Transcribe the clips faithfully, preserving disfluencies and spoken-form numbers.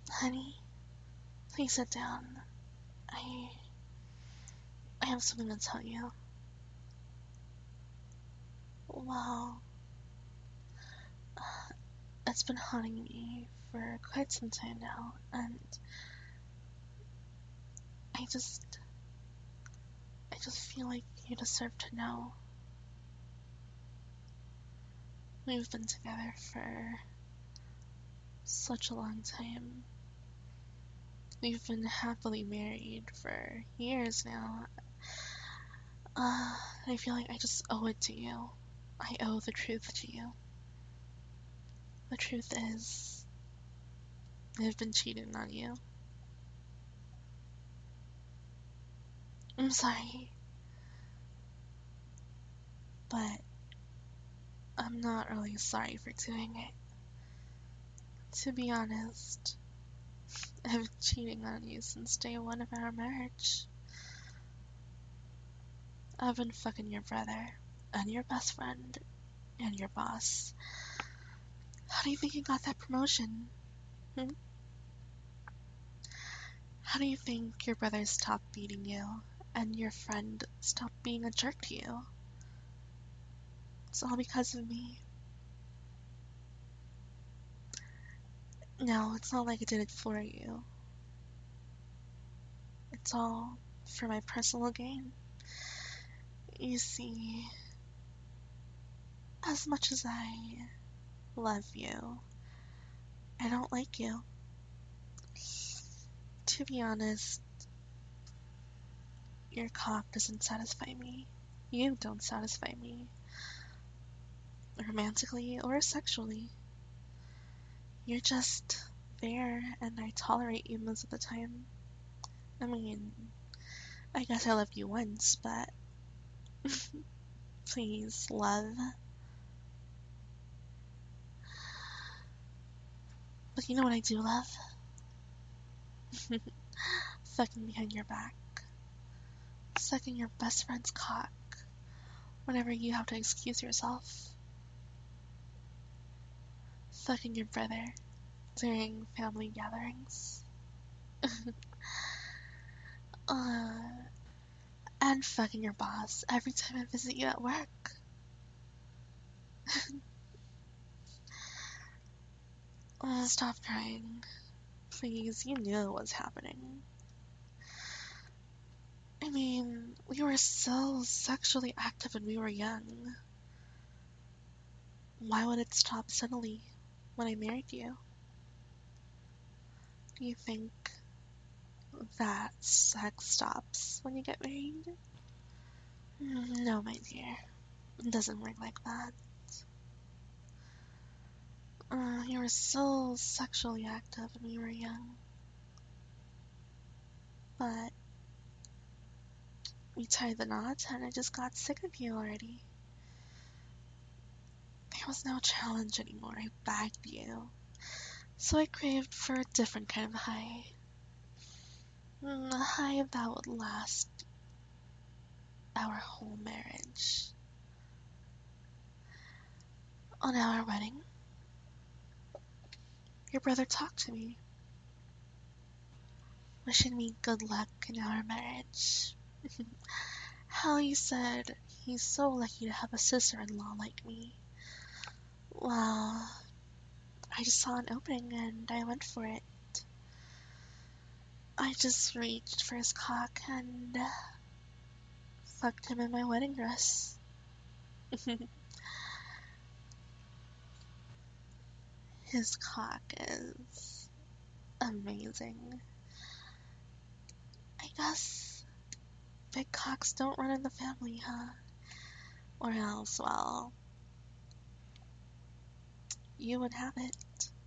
Honey, please sit down. I I have something to tell you. Well, it's been haunting me for quite some time now, and I just I just feel like you deserve to know. We've been together for such a long time. We've been happily married for years now. Uh, I feel like I just owe it to you. I owe the truth to you. The truth is, I've been cheating on you. I'm sorry, but I'm not really sorry for doing it. To be honest, I've been cheating on you since day one of our marriage. I've been fucking your brother, and your best friend, and your boss. How do you think you got that promotion? Hmm? How do you think your brother stopped beating you, and your friend stopped being a jerk to you? It's all because of me. No, it's not like I did it for you. It's all for my personal gain. You see, as much as I love you, I don't like you. To be honest, your cock doesn't satisfy me. You don't satisfy me. Romantically or sexually. You're just there, and I tolerate you most of the time. I mean, I guess I loved you once, but please, love. But you know what I do love? Sucking behind your back. Sucking your best friend's cock whenever you have to excuse yourself. Sucking your brother during family gatherings. uh, and fucking your boss every time I visit you at work. Oh, stop crying. Please, you knew what was happening. I mean, we were so sexually active when we were young. Why would it stop suddenly when I married you? Do you think that sex stops when you get married? Mm, No, my dear. It doesn't work like that. Uh, you were so sexually active when we were young. But we tied the knot and I just got sick of you already. There was no challenge anymore. I begged you. So I craved for a different kind of high. Mm, a high that would last our whole marriage. On our wedding, your brother talked to me, wishing me good luck in our marriage. How he said he's so lucky to have a sister-in-law like me. Well, I just saw an opening and I went for it. I just reached for his cock and fucked him in my wedding dress. His cock is amazing. I guess big cocks don't run in the family, huh? Or else, well, you would have it.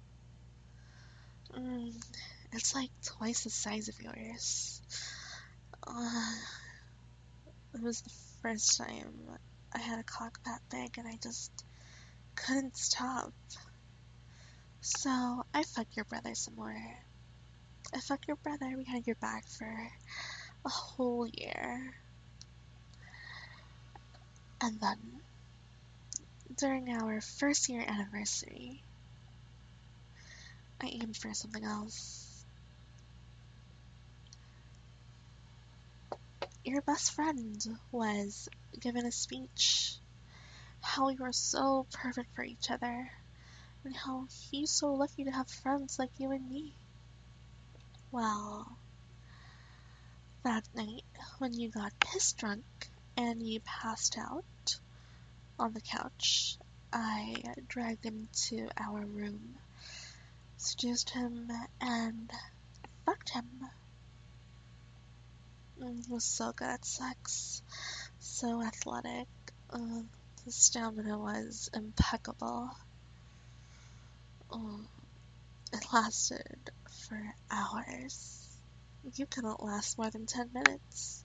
Mm, it's like twice the size of yours. Uh, it was the first time I had a cock that big and I just couldn't stop. So I fucked your brother some more. I fucked your brother behind your back for a whole year. And then, during our first year anniversary, I aimed for something else. your best friend was giving a speech how we were so perfect for each other, and how he's so lucky to have friends like you and me. Well, that night when you got pissed drunk and you passed out on the couch, I dragged him to our room, seduced him, and fucked him. Mm, He was so good at sex, so athletic. Uh, his stamina was impeccable. Oh, it lasted for hours. You couldn't last more than ten minutes.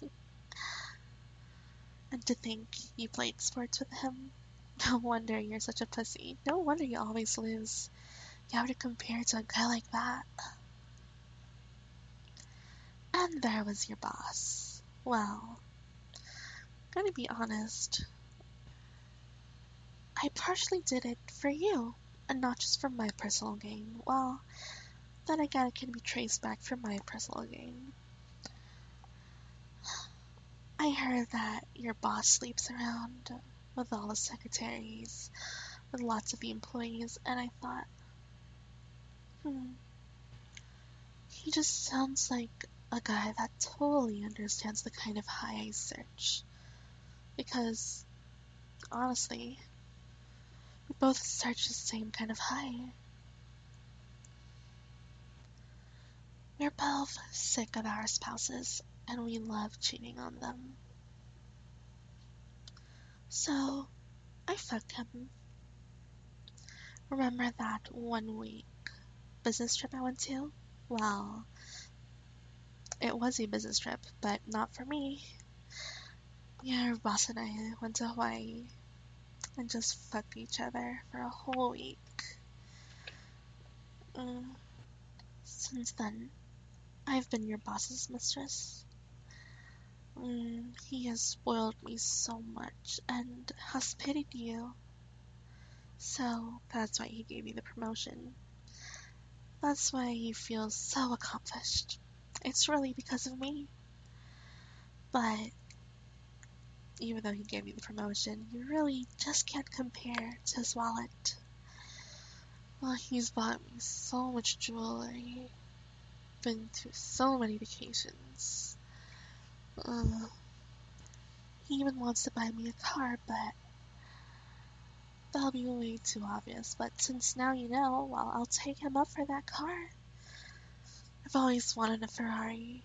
And to think you played sports with him. No wonder you're such a pussy. No wonder you always lose. You have to compare to a guy like that. And there was your boss. Well, gonna be honest, I partially did it for you, and not just for my personal gain. Well, then again, it can be traced back for my personal gain. I heard that your boss sleeps around with all the secretaries, with lots of the employees, and I thought, hmm, he just sounds like a guy that totally understands the kind of high I search. Because, honestly, we both search the same kind of high. We're both sick of our spouses, and we love cheating on them. So, I fucked him. Remember that one week business trip I went to? Well, it was a business trip, but not for me. Your boss and I went to Hawaii and just fucked each other for a whole week. Mm. Since then, I've been your boss's mistress. Mm, he has spoiled me so much and has pitied you. So that's why he gave you the promotion. That's why he feels so accomplished. It's really because of me. But even though he gave you the promotion, you really just can't compare to his wallet. Well, he's bought me so much jewelry, been to so many vacations. Uh, he even wants to buy me a car, but that'll be way too obvious. But since now you know, well, I'll take him up for that car. I've always wanted a Ferrari.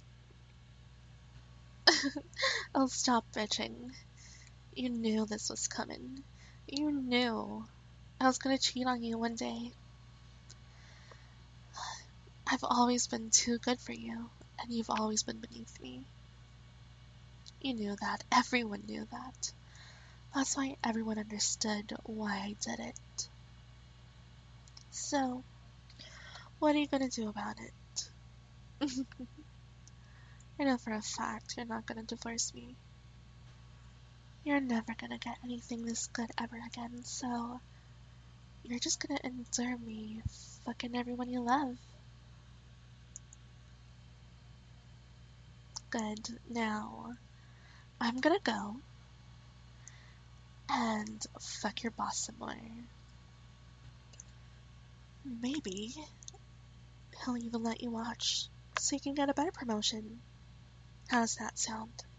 Oh, stop bitching. You knew this was coming. You knew I was gonna cheat on you one day. I've always been too good for you, and you've always been beneath me. You knew that. Everyone knew that. That's why everyone understood why I did it. So, what are you gonna do about it? I know for a fact you're not gonna divorce me. You're never gonna get anything this good ever again, so you're just gonna endure me fucking everyone you love. Good. Now, I'm gonna go and fuck your boss some more. Maybe he'll even let you watch so you can get a better promotion. How does that sound?